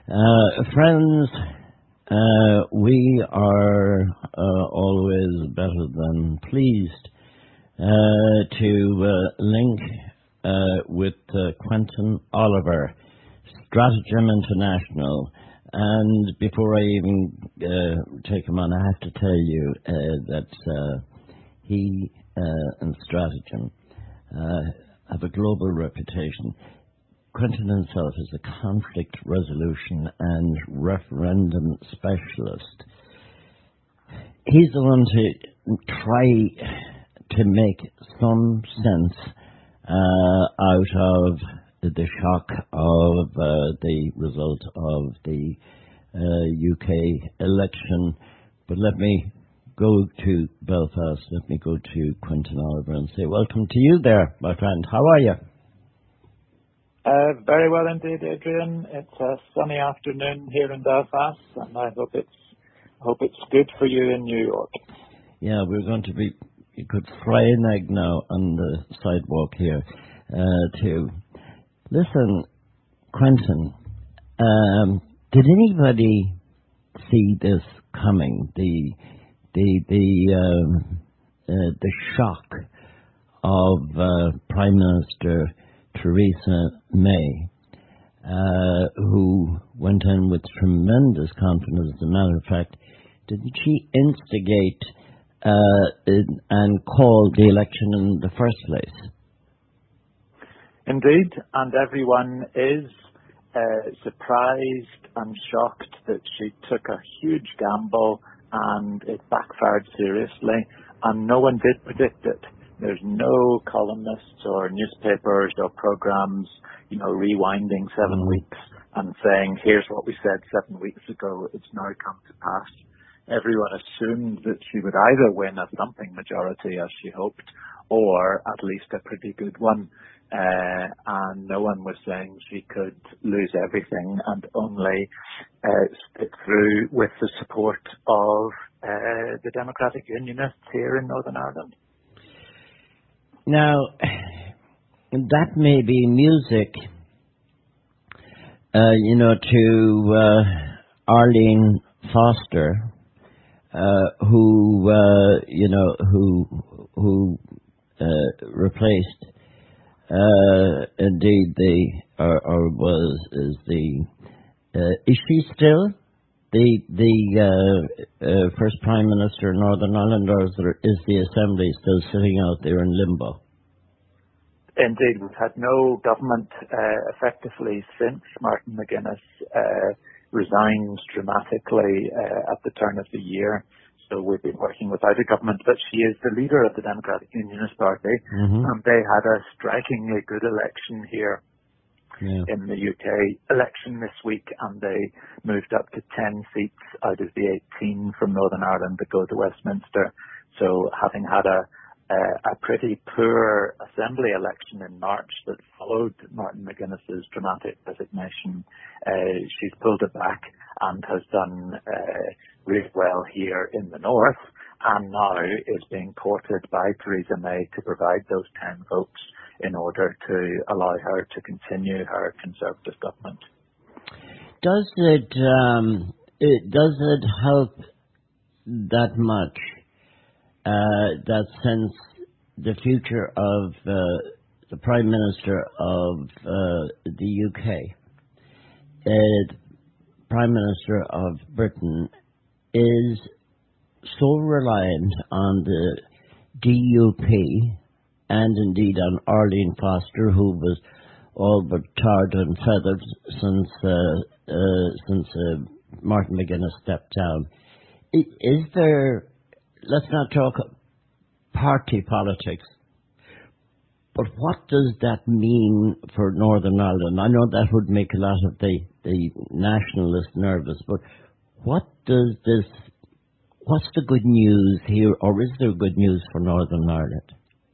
Friends, we are always better than pleased to link with Quentin Oliver, Stratagem International. And before I even take him on, I have to tell you that he and Stratagem have a global reputation. Quentin himself is a conflict resolution and referendum specialist. He's the one to try to make some sense out of the shock of the result of the UK election. But let me go to Belfast, let me go to Quentin Oliver and say welcome to you there, my friend. How are you? Very well indeed, Adrian. It's a sunny afternoon here in Belfast, and I hope it's good for you in New York. Yeah, we're going to be. You could fry an egg now on the sidewalk here, too. Listen, Quentin, did anybody see this coming? The shock of Prime Minister Theresa May, who went in with tremendous confidence. As a matter of fact, didn't she instigate and call the election in the first place? Indeed, and everyone is surprised and shocked that she took a huge gamble and it backfired seriously, and no one did predict it. There's no columnists or newspapers or programs, rewinding 7 weeks and saying, here's what we said 7 weeks ago, it's now come to pass. Everyone assumed that she would either win a thumping majority, as she hoped, or at least a pretty good one. And no one was saying she could lose everything and only stick through with the support of the Democratic Unionists here in Northern Ireland. Now, that may be music, to Arlene Foster, who replaced, indeed, is she still the first Prime Minister of Northern Ireland, or is the Assembly still sitting out there in limbo? Indeed, we've had no government effectively since Martin McGuinness resigned dramatically at the turn of the year. So we've been working without a government, but she is the leader of the Democratic Unionist Party. Mm-hmm. And they had a strikingly good election here in the UK election this week, and they moved up to 10 seats out of the 18 from Northern Ireland that go to Westminster. So having had a pretty poor Assembly election in March that followed Martin McGuinness's dramatic resignation, she's pulled it back and has done really well here in the north, and now is being courted by Theresa May to provide those 10 votes in order to allow her to continue her Conservative government. Does it help that much that since the future of the Prime Minister of the UK, Prime Minister of Britain, is so reliant on the DUP and indeed on Arlene Foster, who was all but tarred and feathered since Martin McGuinness stepped down? Is there, let's not talk party politics, but what does that mean for Northern Ireland? I know that would make a lot of the nationalists nervous, but what's the good news here, or is there good news for Northern Ireland?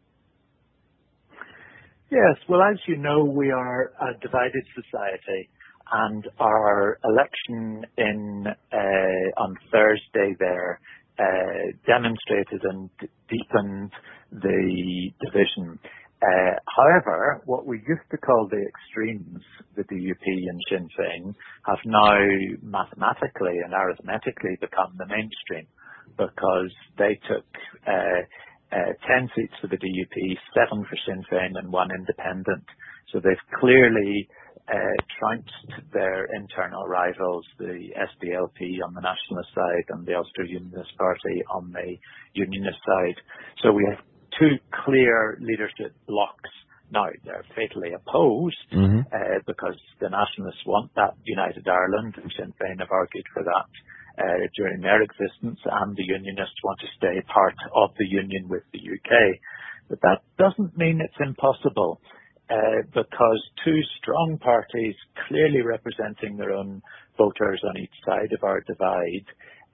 Yes, well, as you know, we are a divided society, and our election on Thursday there demonstrated and deepened the division. However, what we used to call the extremes, the DUP and Sinn Féin, have now mathematically and arithmetically become the mainstream, because they took 10 seats for the DUP, 7 for Sinn Féin and 1 independent. So they've clearly trounced their internal rivals, the SDLP on the nationalist side and the Ulster Unionist Party on the unionist side. So we have 2 clear leadership blocks. Now, they're fatally opposed because the nationalists want that united Ireland, and Sinn Féin have argued for that during their existence, and the unionists want to stay part of the union with the UK. But that doesn't mean it's impossible, because 2 strong parties, clearly representing their own voters on each side of our divide,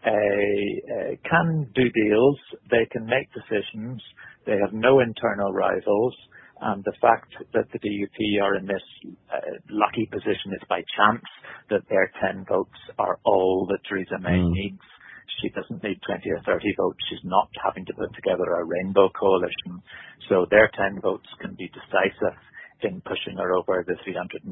can do deals, they can make decisions, they have no internal rivals, and the fact that the DUP are in this lucky position is by chance that their 10 votes are all that Theresa May needs. She doesn't need 20 or 30 votes. She's not having to put together a rainbow coalition. So their 10 votes can be decisive in pushing her over the 326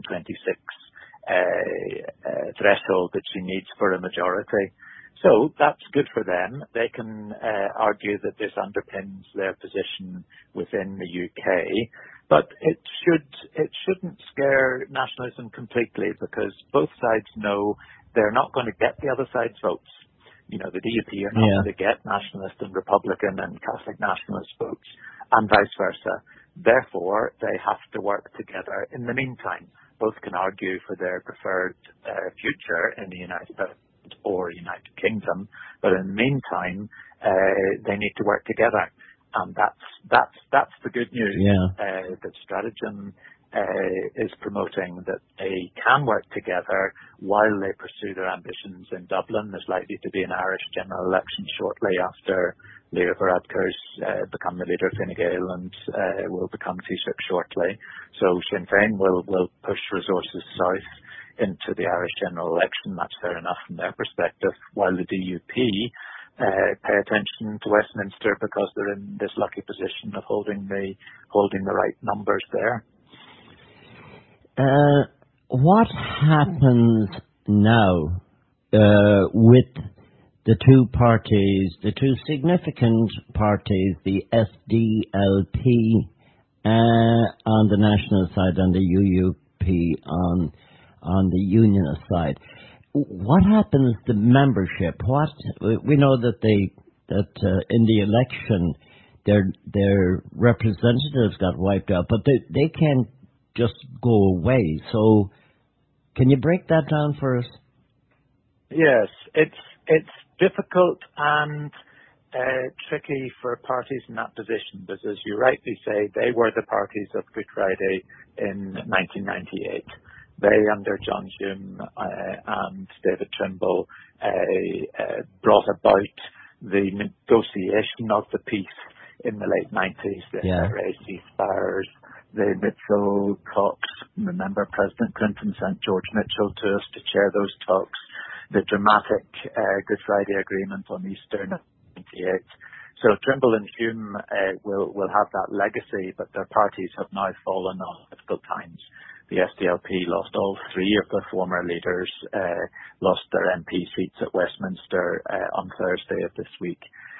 threshold that she needs for a majority. So that's good for them. They can argue that this underpins their position within the UK, but it shouldn't scare nationalism completely, because both sides know they're not going to get the other side's votes. You know, the DUP are not going to get nationalist and Republican and Catholic nationalist votes, and vice versa. Therefore, they have to work together. In the meantime, both can argue for their preferred future in the United States or United Kingdom, but in the meantime, they need to work together, and that's the good news. That Stratagem is promoting that they can work together while they pursue their ambitions in Dublin. There's likely to be an Irish general election shortly after Leo Varadkar's become the leader of Fine Gael and will become Taoiseach shortly. So Sinn Féin will push resources south into the Irish general election. That's fair enough from their perspective, while the DUP pay attention to Westminster because they're in this lucky position of holding the right numbers there. What happens now with the 2 parties, the 2 significant parties, the SDLP on the national side and the UUP on the unionist side? What happens to membership? We know that in the election their representatives got wiped out, but they can't just go away. So can you break that down for us? Yes, it's difficult and tricky for parties in that position, because as you rightly say, they were the parties of Good Friday in 1998. They, under John Hume and David Trimble, brought about the negotiation of the peace in the late 90s, the NRA ceasefires, the Mitchell talks. Remember, President Clinton sent George Mitchell to us to chair those talks. The dramatic Good Friday Agreement on Easter 1998. So Trimble and Hume will have that legacy, but their parties have now fallen on difficult times. The SDLP lost all 3 of their former leaders, lost their MP seats at Westminster on Thursday of this week.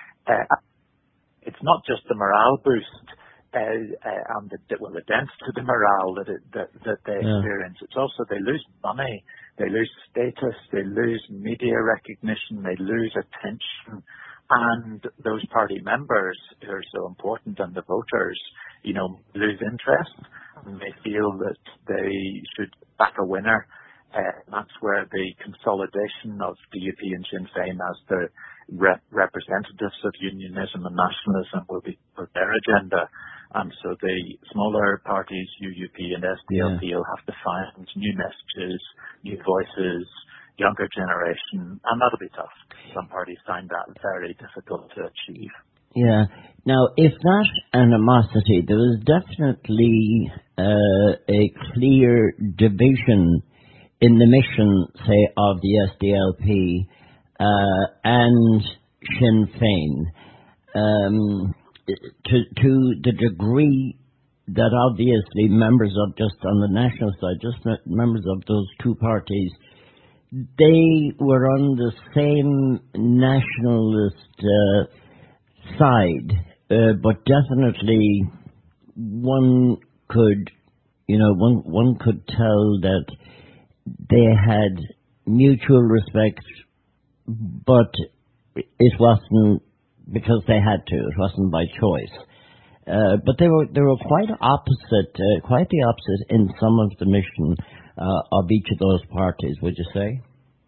It's not just the morale boost and the dent to the morale that they experience. It's also they lose money, they lose status, they lose media recognition, they lose attention. And those party members who are so important, and the voters, lose interest, and they feel that they should back a winner. That's where the consolidation of the UP and Sinn Féin as the representatives of unionism and nationalism will be for their agenda. And so the smaller parties, UUP and SDLP, will have to find new messages, new voices, younger generation, and that'll be tough. Some parties find that very difficult to achieve. Yeah. Now, if that animosity, there was definitely a clear division in the mission, say, of the SDLP and Sinn Féin, to the degree that obviously members of, just on the national side, just members of those two parties, they were on the same nationalist side, but definitely one could, one could tell that they had mutual respect, but it wasn't because they had to. It wasn't by choice. But they were quite opposite, quite the opposite in some of the mission of each of those parties. Would you say?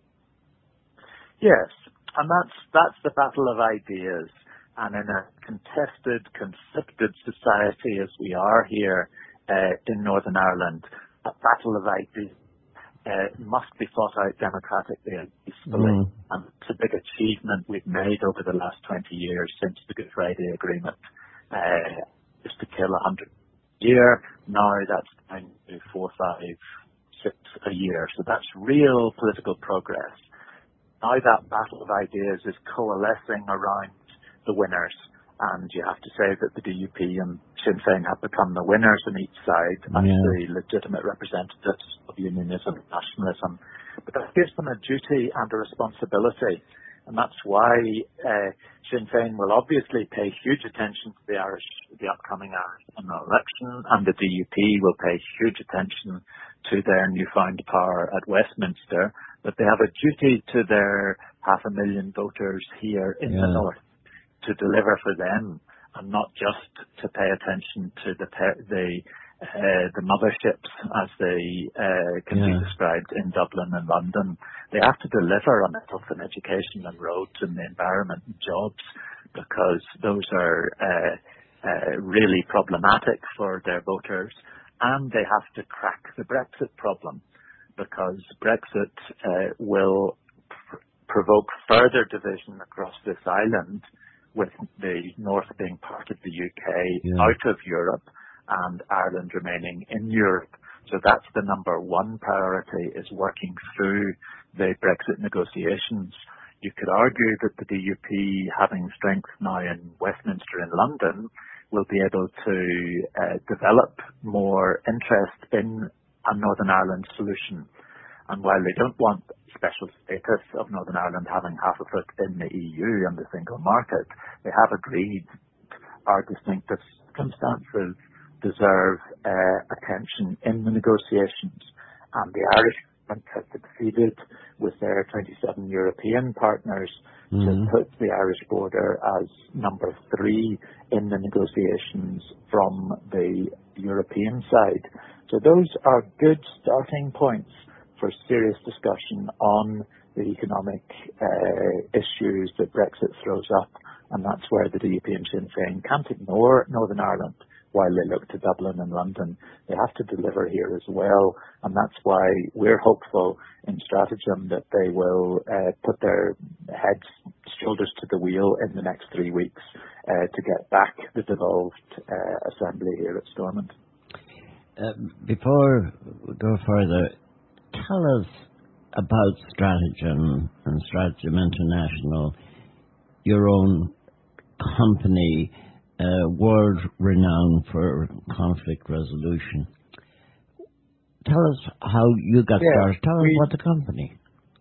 Yes, and that's the battle of ideas. And in a contested, conflicted society as we are here in Northern Ireland, a battle of ideas must be fought out democratically and peacefully. And it's a big achievement we've made over the last 20 years since the Good Friday Agreement. Just to kill 100 a year, now that's down to 4, 5, 6 a year. So that's real political progress. Now that battle of ideas is coalescing around the winners. And you have to say that the DUP and Sinn Féin have become the winners on each side as the legitimate representatives of unionism and nationalism. But that gives them a duty and a responsibility. And that's why Sinn Féin will obviously pay huge attention to the upcoming Irish general election, and the DUP will pay huge attention to their newfound power at Westminster. But they have a duty to their 500,000 voters here in the north to deliver for them, and not just to pay attention to the motherships as they can be described in Dublin and London. They have to deliver on health and education and roads and the environment and jobs, because those are really problematic for their voters. And they have to crack the Brexit problem, because Brexit will provoke further division across this island, with the North being part of the UK out of Europe and Ireland remaining in Europe. So that's the number one priority, is working through the Brexit negotiations. You could argue that the DUP, having strength now in Westminster and London, will be able to develop more interest in a Northern Ireland solution. And while they don't want special status of Northern Ireland having half a foot in the EU and the single market, they have agreed our distinctive circumstances deserve attention in the negotiations. And the Irish government has succeeded with their 27 European partners to put the Irish border as number 3 in the negotiations from the European side. So those are good starting points for serious discussion on the economic issues that Brexit throws up, and that's where the DUP and Sinn Féin can't ignore Northern Ireland while they look to Dublin and London. They have to deliver here as well, and that's why we're hopeful in Stratagem that they will put their heads, shoulders to the wheel in the next 3 weeks to get back the devolved assembly here at Stormont. Before we go further, tell us about Stratagem and Stratagem International, your own company, world renowned for conflict resolution. Tell us how you got started. Tell us about the company.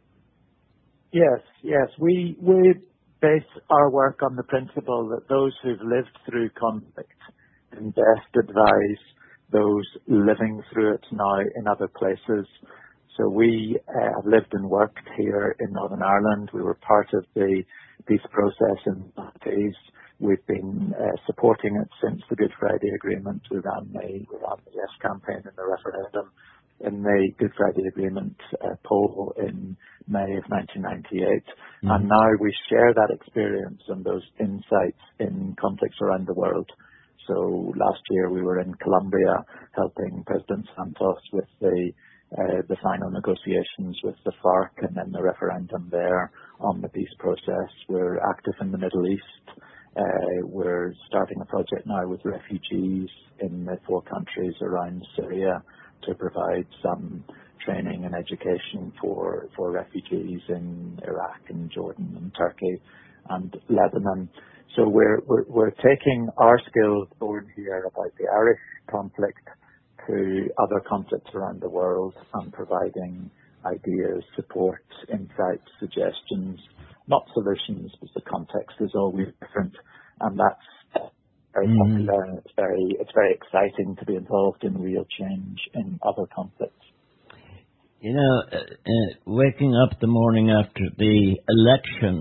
Yes. We base our work on the principle that those who've lived through conflict can best advise those living through it now in other places. So we have lived and worked here in Northern Ireland. We were part of the peace process in the 90s. We've been supporting it since the Good Friday Agreement. We ran the Yes campaign in the referendum in the Good Friday Agreement poll in May of 1998. And now we share that experience and those insights in conflicts around the world. So last year we were in Colombia helping President Santos with the final negotiations with the FARC and then the referendum there on the peace process. We're active in the Middle East. We're starting a project now with refugees in the 4 countries around Syria to provide some training and education for refugees in Iraq and Jordan and Turkey. and Lebanon. So we're taking our skills born here about the Irish conflict to other conflicts around the world and providing ideas, support, insights, suggestions, not solutions, because the context is always different, and that's very popular, and it's very exciting to be involved in real change in other conflicts. You know, waking up the morning after the election,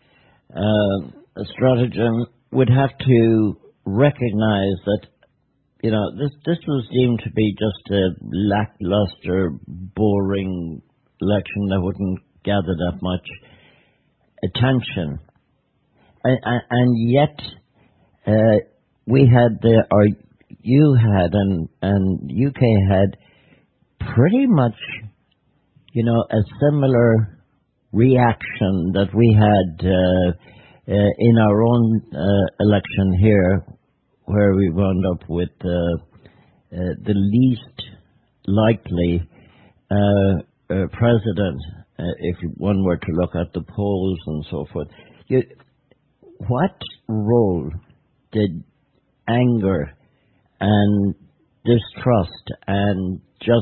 a stratagem would have to recognize that, you know, this was deemed to be just a lackluster, boring election that wouldn't gather that much attention. And yet, we had or you had, and UK had pretty much, you know, a similar reaction that we had in our own election here, where we wound up with the least likely president, if one were to look at the polls and so forth. What role did anger and distrust and just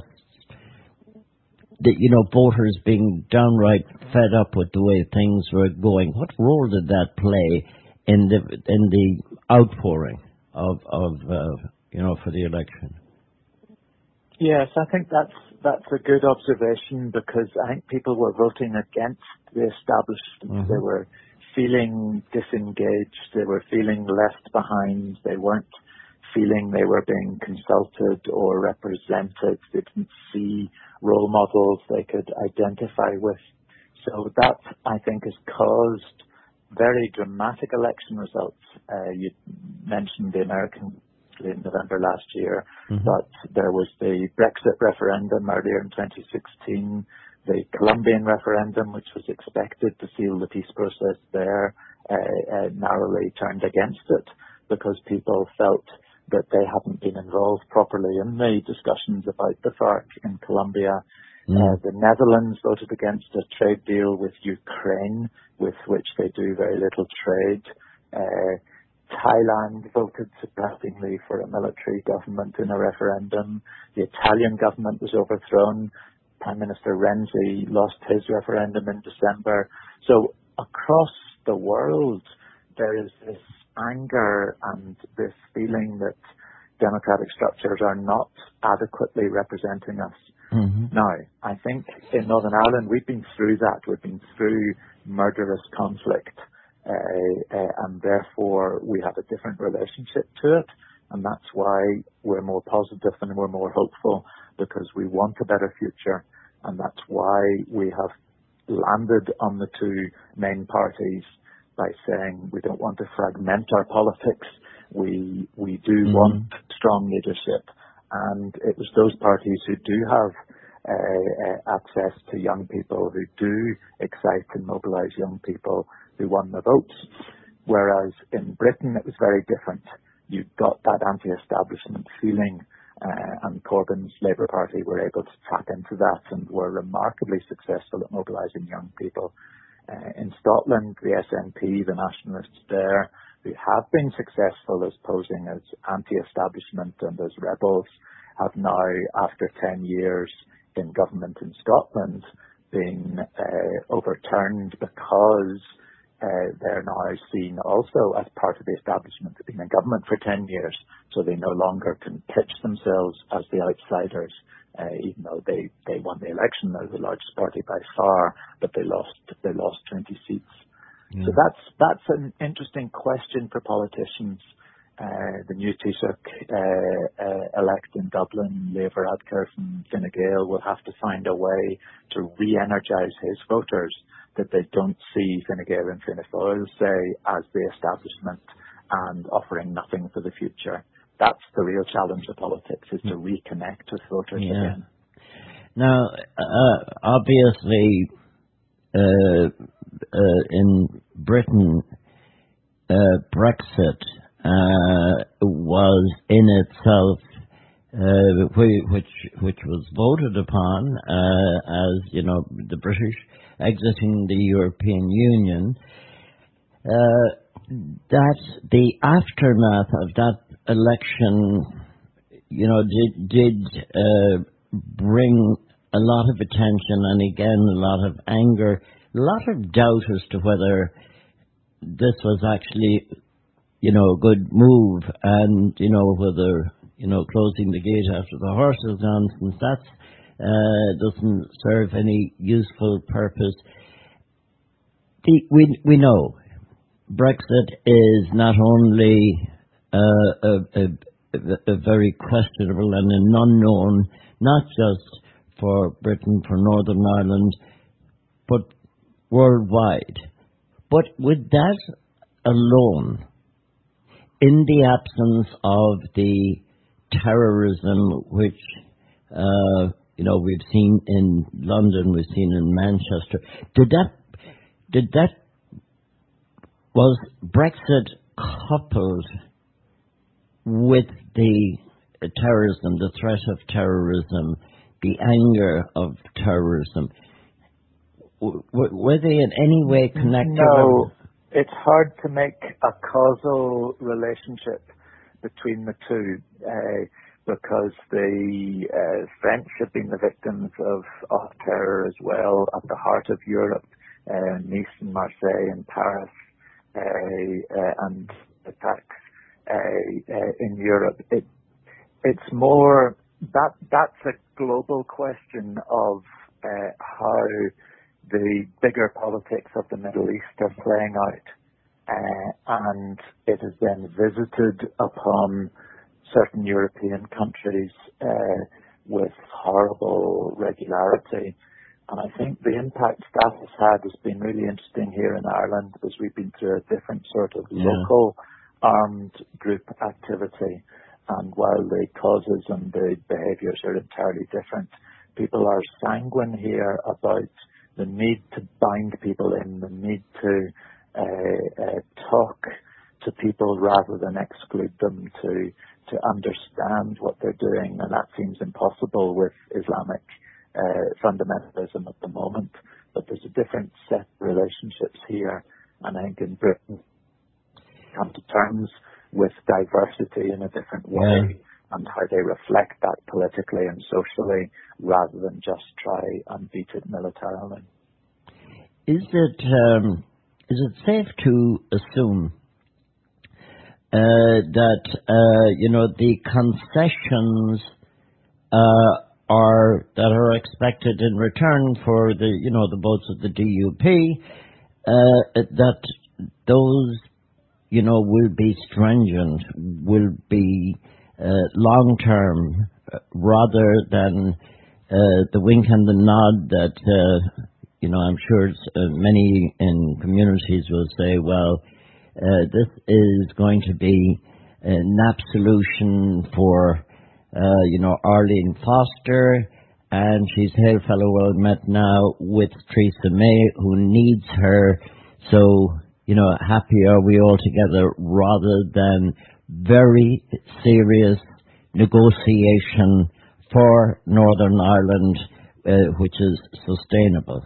voters being downright fed up with the way things were going, what role did that play in the outpouring of for the election? Yes, I think that's a good observation, because I think people were voting against the establishment. Mm-hmm. They were feeling disengaged. They were feeling left behind. They weren't feeling they were being consulted or represented. They didn't see role models they could identify with. So that, I think, has caused very dramatic election results. You mentioned the American in November last year, mm-hmm. but there was the Brexit referendum earlier in 2016, the Colombian referendum, which was expected to seal the peace process there, narrowly turned against it because people felt that they hadn't been involved properly in the discussions about the FARC in Colombia. The Netherlands voted against a trade deal with Ukraine, with which they do very little trade. Thailand voted surprisingly for a military government in a referendum. The Italian government was overthrown. Prime Minister Renzi lost his referendum in December. So across the world, there is this anger and this feeling that democratic structures are not adequately representing us. Mm-hmm. Now, I think in Northern Ireland, we've been through that. We've been through murderous conflict. And therefore we have a different relationship to it, and that's why we're more positive and we're more hopeful, because we want a better future, and that's why we have landed on the two main parties by saying we don't want to fragment our politics. We do mm-hmm. want strong leadership, and it was those parties who do have access to young people, who do excite and mobilise young people, who won the votes. Whereas in Britain it was very different. You got that anti-establishment feeling, and Corbyn's Labour Party were able to tap into that and were remarkably successful at mobilising young people. In Scotland, the SNP, the nationalists there, who have been successful as posing as anti-establishment and as rebels, have now, after 10 years in government in Scotland, been overturned because they're now seen also as part of the establishment. They've been in government for 10 years, so they no longer can pitch themselves as the outsiders, even though they won the election. They're the largest party by far, but they lost 20 seats. Yeah. So that's an interesting question for politicians. The new Taoiseach elect in Dublin, Leo Varadkar from Fine Gael, will have to find a way to re-energise his voters, that they don't see Fine Gael and Fianna Fáil, say, as the establishment and offering nothing for the future. That's the real challenge of politics, is to reconnect with voters again. Now, obviously, in Britain, Brexit was in itself, which was voted upon as, the British exiting the European Union, that the aftermath of that election, did bring a lot of attention and again a lot of anger, a lot of doubt as to whether this was actually, a good move, and whether closing the gate after the horse is gone, since that doesn't serve any useful purpose. We know Brexit is not only a very questionable and an unknown, not just for Britain, for Northern Ireland, but worldwide. But with that alone, in the absence of the terrorism which we've seen in London, we've seen in Manchester, was Brexit coupled with the terrorism, the threat of terrorism, the anger of terrorism? Were they in any way connected? No, it's hard to make a causal relationship between the two because the French have been the victims of terror as well at the heart of Europe, Nice and Marseille and Paris, and attacks in Europe. It's more that's a global question of how the bigger politics of the Middle East are playing out, and it has been visited upon certain European countries with horrible regularity. And I think the impact that has had has been really interesting here in Ireland, because we've been through a different sort of local armed group activity. And while the causes and the behaviours are entirely different, people are sanguine here about the need to bind people in, the need to talk to people rather than exclude them, to understand what they're doing. And that seems impossible with Islamic fundamentalism at the moment. But there's a different set of relationships here. And I think in Britain, come to terms with diversity in a different way and how they reflect that politically and socially rather than just try and beat it militarily. Is it safe to assume that the concessions are expected in return for the votes of the DUP, that those will be stringent, will be long-term, rather than the wink and the nod that, I'm sure many in communities will say, well, this is going to be an absolution for, Arlene Foster, and she's hail fellow well met now with Theresa May, who needs her, so happy are we all together, rather than very serious negotiation for Northern Ireland, which is sustainable.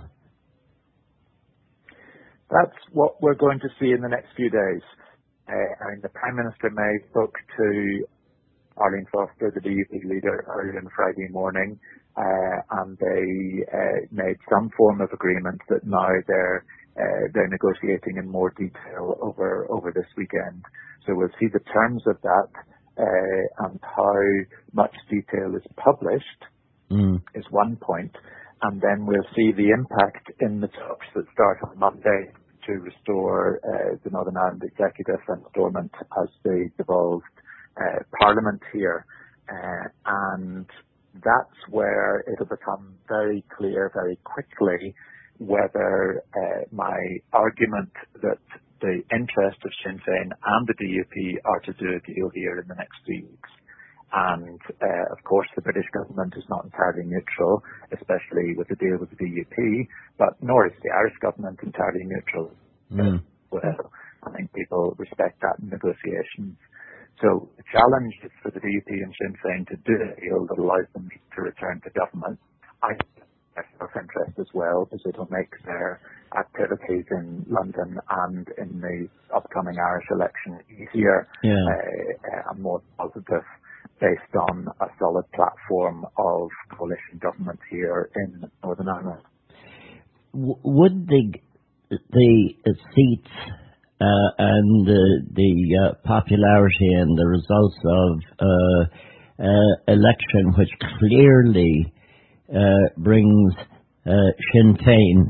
That's what we're going to see in the next few days. The Prime Minister May spoke to Arlene Foster, the DUP leader, earlier on Friday morning, and they made some form of agreement that now they're negotiating in more detail over this weekend. So we'll see the terms of that and how much detail is published is one point. And then we'll see the impact in the talks that start on Monday to restore the Northern Ireland Executive and Stormont as the devolved Parliament here. And that's where it'll become very clear very quickly whether my argument that the interest of Sinn Féin and the DUP are to do a deal here in the next 3 weeks. And, of course, the British government is not entirely neutral, especially with the deal with the DUP, but nor is the Irish government entirely neutral. Well, I think people respect that in negotiations. So the challenge is for the DUP and Sinn Féin to do a deal that allows them to return to government. I think that's self-interest as well, because it'll make their activities in London and in the upcoming Irish election easier and more positive, based on a solid platform of coalition government here in Northern Ireland. Would the seats and the popularity and the results of election, which clearly brings Sinn Féin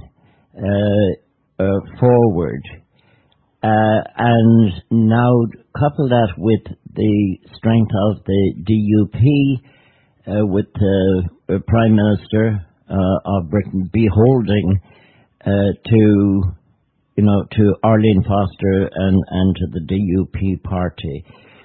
forward, and now couple that with the strength of the DUP, with the Prime Minister of Britain beholding to Arlene Foster and to the DUP party.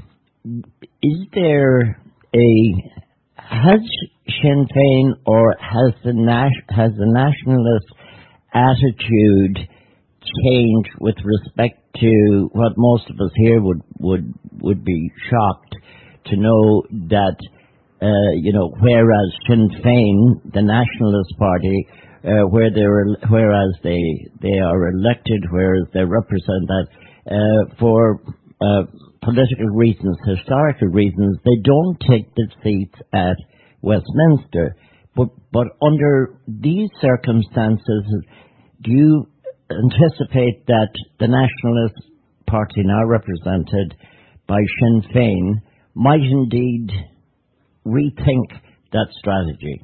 Has Sinn Féin or has the nationalist attitude changed with respect to what most of us here would be shocked to know that whereas Sinn Féin, the nationalist party, whereas they are elected, whereas they represent that for political reasons, historical reasons, they don't take the seats at Westminster. But under these circumstances, do you anticipate that the Nationalist Party, now represented by Sinn Féin, might indeed rethink that strategy?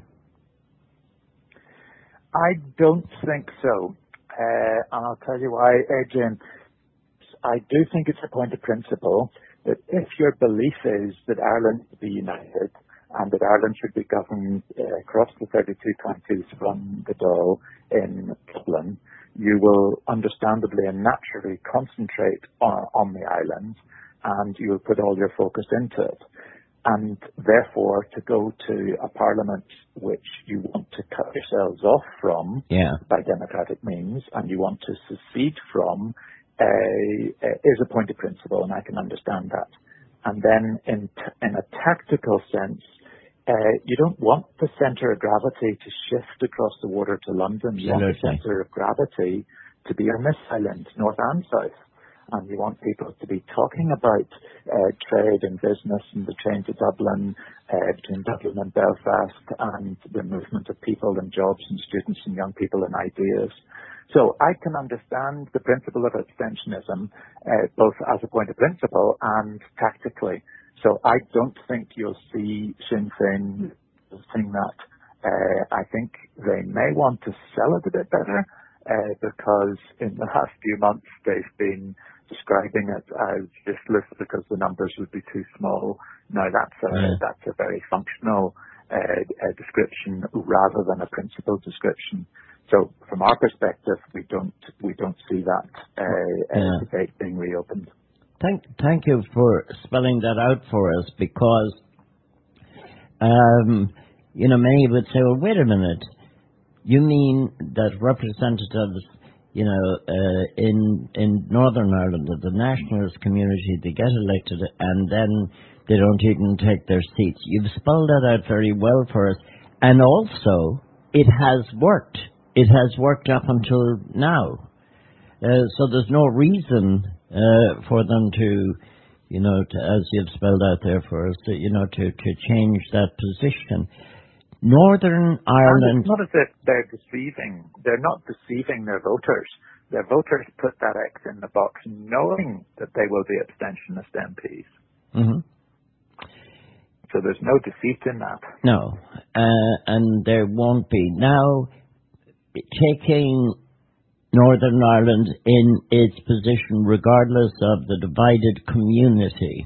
I don't think so. And I'll tell you why, Adrian. I do think it's a point of principle that if your belief is that Ireland should be united and that Ireland should be governed across the 32 counties from the Dáil in Dublin, you will understandably and naturally concentrate on the island, and you will put all your focus into it. And therefore, to go to a parliament which you want to cut yourselves off from by democratic means, and you want to secede from, is a point of principle, and I can understand that. And then in a tactical sense, you don't want the centre of gravity to shift across the water to London. You want the centre of gravity to be on this island, north and south. And you want people to be talking about trade and business and the train to Dublin, between Dublin and Belfast, and the movement of people and jobs and students and young people and ideas. So I can understand the principle of abstentionism, both as a point of principle and tactically. So I don't think you'll see Sinn Féin saying that. I think they may want to sell it a bit better, because in the last few months they've been describing it as useless because the numbers would be too small. Now that's a very functional description rather than a principled description. So from our perspective, we don't see that debate being reopened. Thank you for spelling that out for us, because many would say, well, wait a minute, you mean that representatives in Northern Ireland, of the nationalist community, they get elected and then they don't even take their seats. You've spelled that out very well for us. And also, it has worked. It has worked up until now. So there's no reason for them to, as you've spelled out there for us, to change that position. Northern Ireland... It's not as if they're deceiving. They're not deceiving their voters. Their voters put that X in the box knowing that they will be abstentionist MPs. Mm-hmm. So there's no deceit in that. No, and there won't be. Now, taking Northern Ireland in its position, regardless of the divided community,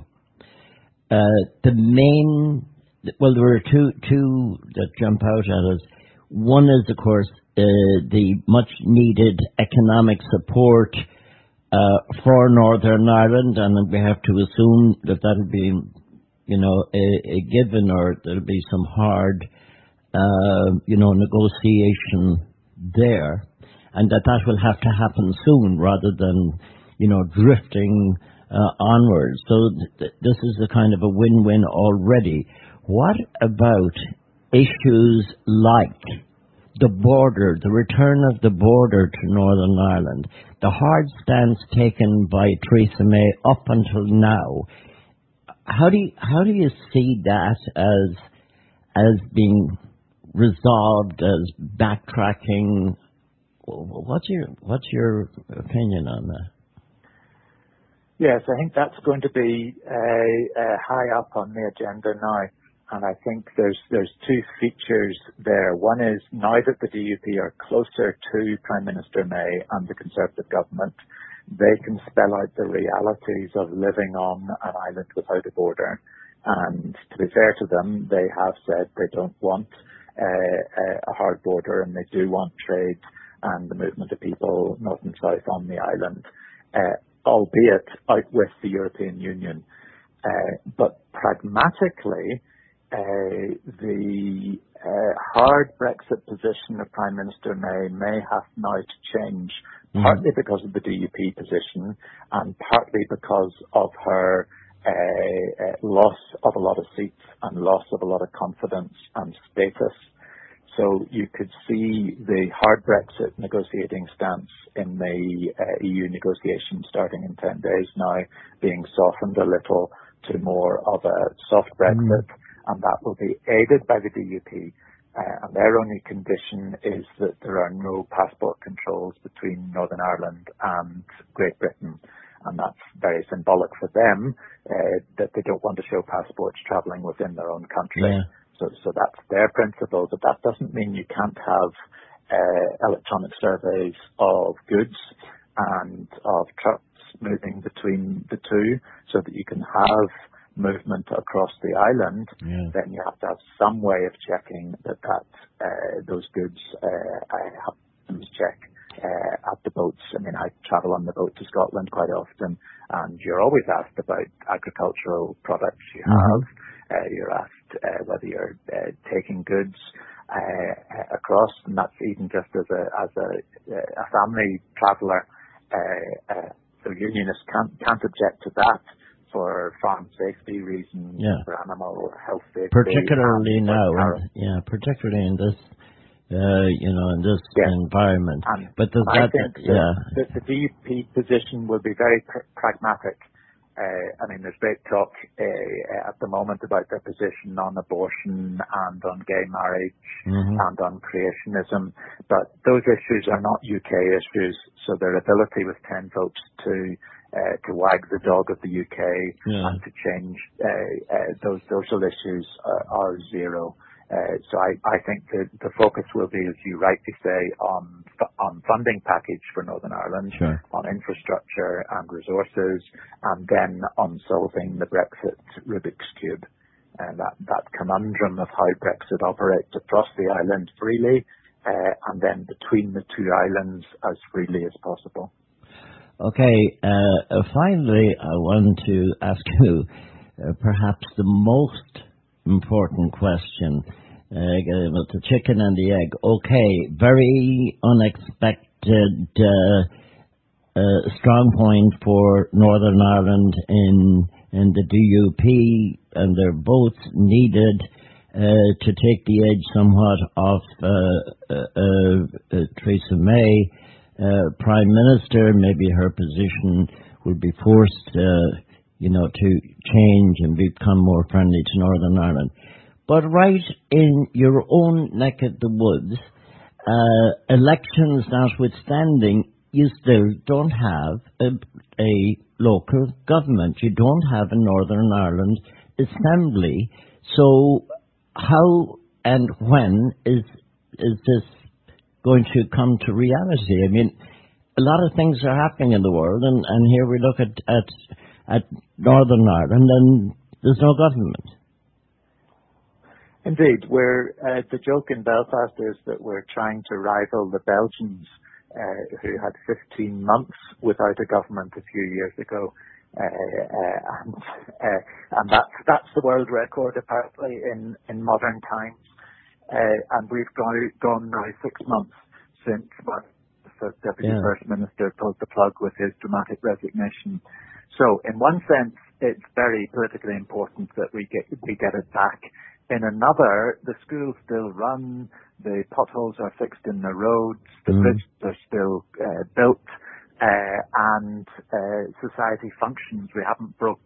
there are two that jump out at us. One is, of course, the much-needed economic support for Northern Ireland, and we have to assume that that'll be, a given, or there'll be some hard, negotiation there, and that will have to happen soon rather than, drifting onwards. So this is a kind of a win-win already. What about issues like the border, the return of the border to Northern Ireland, the hard stance taken by Theresa May up until now, how do you see that as being resolved, as backtracking? What's your opinion on that? Yes, I think that's going to be high up on the agenda now. And I think there's two features there. One is now that the DUP are closer to Prime Minister May and the Conservative government, they can spell out the realities of living on an island without a border. And to be fair to them, they have said they don't want a hard border, and they do want trade and the movement of people north and south on the island, albeit out with the European Union. But pragmatically, the hard Brexit position of Prime Minister may have now to change, partly because of the DUP position and partly because of her loss of a lot of seats and loss of a lot of confidence and status. So you could see the hard Brexit negotiating stance in the EU negotiations starting in 10 days now being softened a little to more of a soft Brexit, and that will be aided by the DUP. And their only condition is that there are no passport controls between Northern Ireland and Great Britain. And that's very symbolic for them, that they don't want to show passports travelling within their own country. Yeah. So that's their principle, but that doesn't mean you can't have electronic surveys of goods and of trucks moving between the two so that you can have movement across the island. Yeah. Then you have to have some way of checking that those goods have to check at the boats. I mean, I travel on the boat to Scotland quite often, and you're always asked about agricultural products you have. You're asked whether you're taking goods across, and that's even just as a family traveller. So unionists can't object to that for farm safety reasons, for animal health safety. Particularly now, particularly in this, in this environment. But does I think that the DUP position will be very pragmatic. I mean, there's great talk at the moment about their position on abortion and on gay marriage and on creationism, but those issues are not UK issues, so their ability with 10 votes to wag the dog of the UK and to change those social issues are zero. So I think the focus will be, as you rightly say, on funding package for Northern Ireland, on infrastructure and resources, and then on solving the Brexit Rubik's Cube. And that conundrum of how Brexit operates across the island freely, and then between the two islands as freely as possible. Okay, finally, I want to ask you perhaps the most important question, the chicken and the egg. Okay, very unexpected strong point for Northern Ireland in the DUP, and their votes needed to take the edge somewhat off Theresa May. Prime Minister, maybe her position will be forced, to change and become more friendly to Northern Ireland. But right in your own neck of the woods, elections notwithstanding, you still don't have a local government. You don't have a Northern Ireland Assembly. So how and when is this going to come to reality? I mean, a lot of things are happening in the world, and here we look at Northern Ireland, and there's no government. Indeed, the joke in Belfast is that we're trying to rival the Belgians, who had 15 months without a government a few years ago, and that's the world record apparently in modern times. And we've gone now 6 months since the Deputy First Minister pulled the plug with his dramatic resignation. So in one sense, it's very politically important that we get it back In another, the schools still run, the potholes are fixed in the roads, the bridges are still built, and society functions. We haven't broken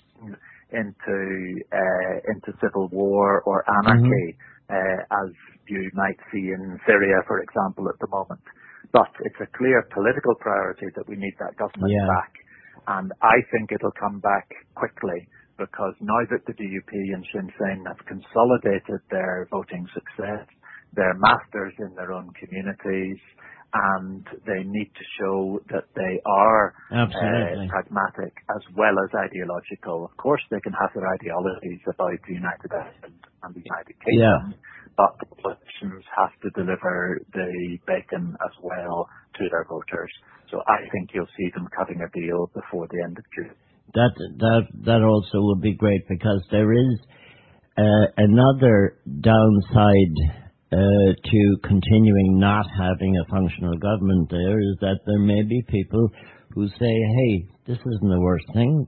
into civil war or anarchy, as you might see in Syria, for example, at the moment. But it's a clear political priority that we need that government back. And I think it'll come back quickly, because now that the DUP and Sinn Féin have consolidated their voting success, they're masters in their own communities, and they need to show that they are pragmatic as well as ideological. Of course, they can have their ideologies about the United Ireland and the United Kingdom, but the politicians have to deliver the bacon as well to their voters. So I think you'll see them cutting a deal before the end of June. That also would be great, because there is another downside to continuing not having a functional government there, is that there may be people who say, hey, this isn't the worst thing.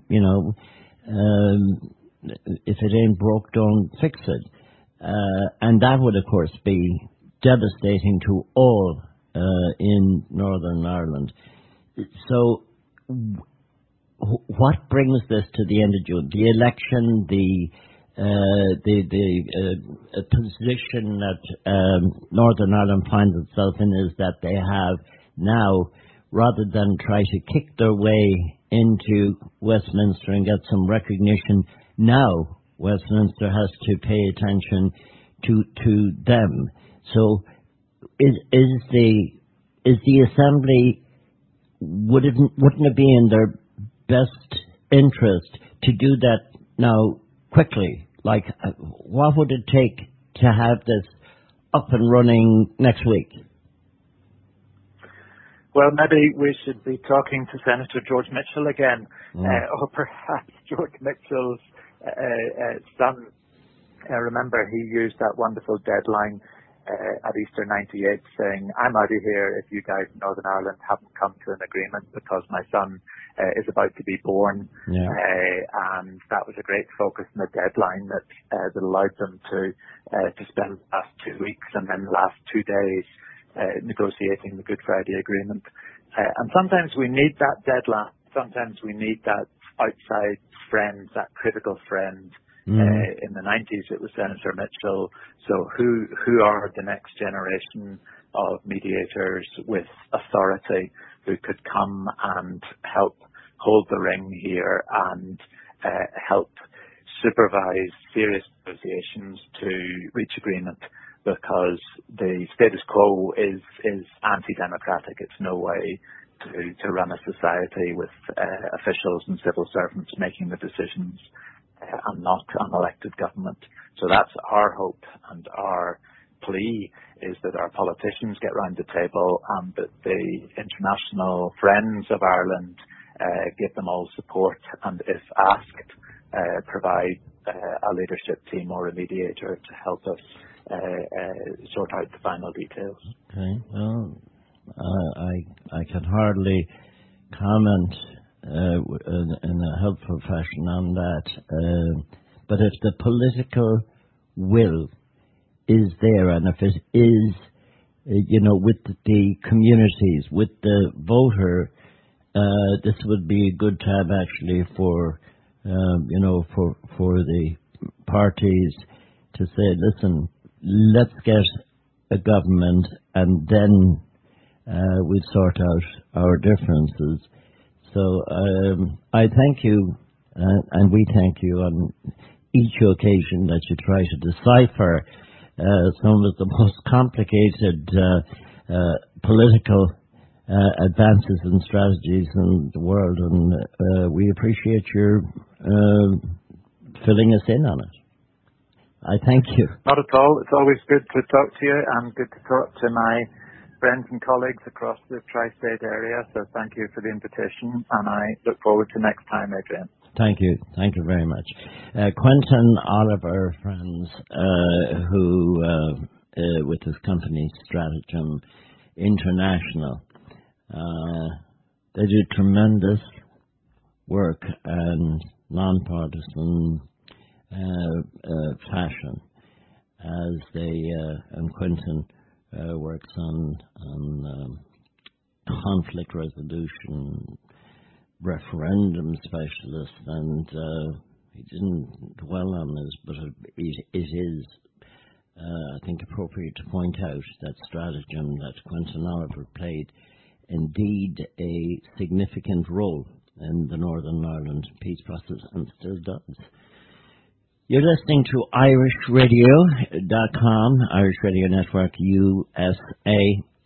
If it ain't broke, don't fix it. And that would, of course, be devastating to all in Northern Ireland. So what brings this to the end of June? The election, the position that Northern Ireland finds itself in is that they have now, rather than try to kick their way into Westminster and get some recognition, now Westminster has to pay attention to them. So is the Assembly, wouldn't it be in their best interest to do that now quickly? Like, what would it take to have this up and running next week? Well, maybe we should be talking to Senator George Mitchell again, or perhaps George Mitchell's son. Remember, he used that wonderful deadline at Easter 98 saying, I'm out of here if you guys in Northern Ireland haven't come to an agreement, because my son is about to be born. And that was a great focus on the deadline that allowed them to spend the last 2 weeks and then the last 2 days negotiating the Good Friday Agreement. And sometimes we need that deadline. Sometimes we need that outside friend, that critical friend. In the 90s, it was Senator Mitchell. So who are the next generation of mediators with authority who could come and help hold the ring here and help supervise serious negotiations to reach agreement? Because the status quo is anti-democratic. It's no way to run a society with officials and civil servants making the decisions and not an elected government. So that's our hope, and our plea is that our politicians get round the table and that the international friends of Ireland give them all support, and if asked, provide a leadership team or a mediator to help us sort out the final details. Okay, well, I can hardly comment in a helpful fashion on that. But if the political will is there, and if it is, with the communities, with the voter, this would be a good time actually for the parties to say, listen, let's get a government, and then we sort out our differences. So I thank you, and we thank you on each occasion that you try to decipher some of the most complicated political advances and strategies in the world, and we appreciate your filling us in on it. I thank you. Not at all. It's always good to talk to you, and good to talk to my friends and colleagues across the tri-state area. So thank you for the invitation, and I look forward to next time, Adrian. Thank you. Thank you very much. Quentin Oliver, friends, who, with his company, Stratagem International, they do tremendous work and non-partisan fashion as they and Quentin works on conflict resolution, referendum specialist, and he didn't dwell on this, but it is, I think, appropriate to point out that stratagem that Quentin Oliver played indeed a significant role in the Northern Ireland peace process and still does. You're listening to irishradio.com, Irish Radio Network USA.